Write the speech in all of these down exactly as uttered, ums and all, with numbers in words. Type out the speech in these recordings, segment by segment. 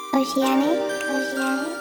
Oceanic, Oceanic,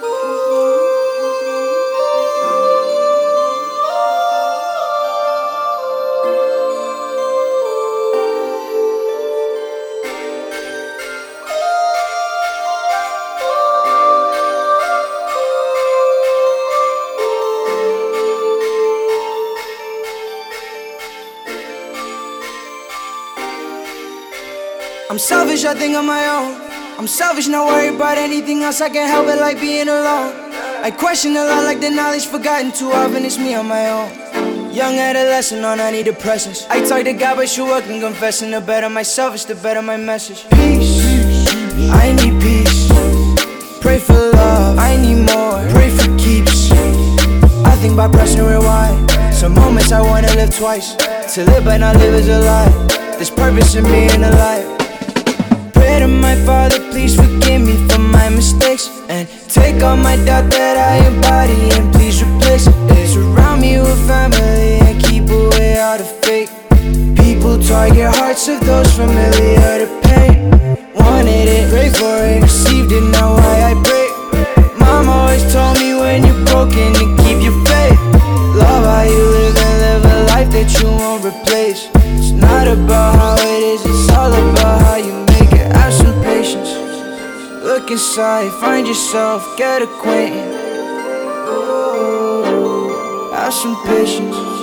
I'm selfish, I think on my own. I'm selfish, not worried about anything else. I can't help it like being alone. I question a lot like the knowledge forgotten. Too often it's me on my own. Young adolescent on antidepressants. I talk to God but you working, confessing. The better myself is the better my message. Peace, I need peace. Pray for love, I need more. Pray for keeps. I think by pressing rewind. Some moments I wanna live twice. To live but not live is a lie. There's purpose in me in a life. Pray to my Father, please forgive me for my mistakes, and take all my doubt that I embody and please replace it. Surround me with family and keep away all the fake people. Target hearts of those familiar to pain. Wanted it, prayed for it, received it, now why I pray. Mom always told me when you're broken to keep your faith. Love how you live and live a life that you won't replace. It's not about how it is, it's all about how you make it. Have some patience, look inside, find yourself, get acquainted. Have some patience.